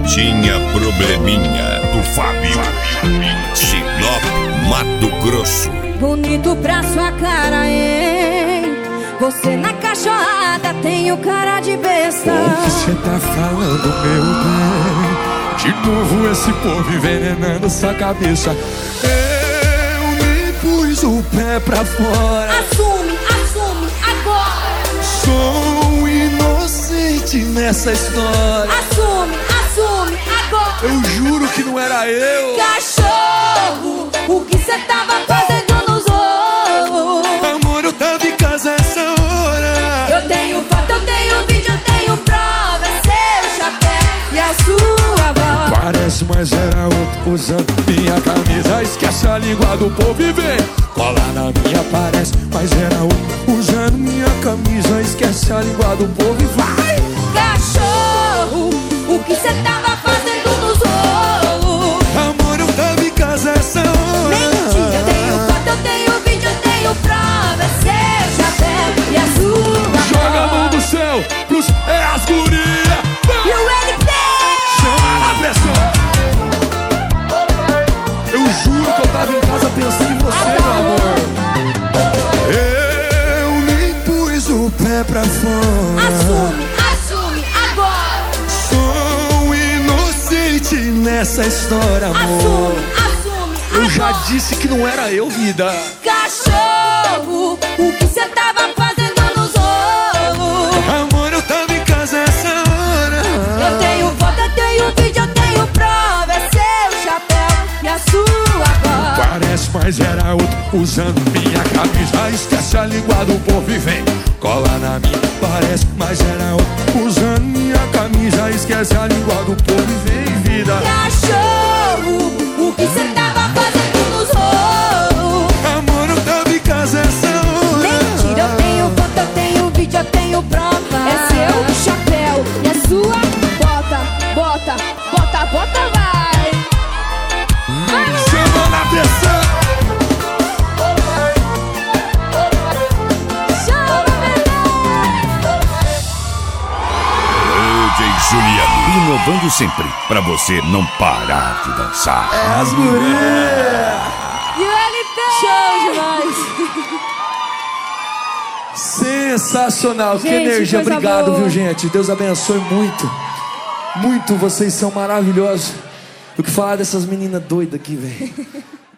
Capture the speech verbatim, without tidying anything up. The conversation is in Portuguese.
Tinha probleminha do Fábio. Sinop, Mato Grosso. Bonito pra sua cara, hein? Você na cachorrada tem o cara de besta. O que cê tá falando, meu bem? De novo esse povo envenenando sua cabeça. Eu nem pus o pé pra fora. Assume, assume, agora. Sou inocente nessa história. Assume, assume, agora. Eu juro que não era eu. Cachorro, o que cê tava fazendo nos ovos? Amor, eu tava em casa essa hora. Eu tenho foto, eu tenho vídeo, eu tenho prova. É seu chapéu e a sua voz. Parece, mas era outro usando minha camisa. Esquece a língua do povo e vem. Cola na minha, parece, mas era outro usando minha camisa. Esquece a língua do povo e vai. Cachorro, o que cê tava fazendo nos ovos? Amor, eu tava em casa essa hora. Mentira, eu tenho foto, eu tenho vídeo, eu tenho prova. É seu chapéu e a sua Joga a voz. mão do céu pros é as guria. E o L P Chama na pressão. Eu juro que eu tava em casa pensando em você, meu amor. Eu nem pus o pé pra fora. Assume, assume, agora. Sou inocente nessa história, amor. Assume, assume, Eu já agora. disse que não era eu, vida. Cachorro, o que cê tava fazendo nos ovos? Amor, eu tava em casa essa hora. Eu tenho foto, eu tenho vídeo, eu tenho prova. É seu chapéu e a sua voz. Parece, mas era outro usando minha camisa. Esquece a língua do povo e vem. Cola na minha, parece, mas era outro usando minha camisa. Esquece a língua do povo e vem, vida. Cachorro, o que cê tava fazendo nos ovos? Amor, eu tava em casa essa hora. Mentira, eu tenho foto, eu tenho vídeo, eu tenho prova. É seu chapéu e a sua bota, bota, bota, bota, vai. Chama na pressão. Chama, bebê. D J Juliano, inovando sempre, pra você não parar de dançar. As gurias. E o L P show demais. Sensacional, que Gente, energia, coisa obrigado, boa. viu, gente? Deus abençoe muito. Muito, vocês são maravilhosos. O que falar dessas meninas doidas aqui, velho?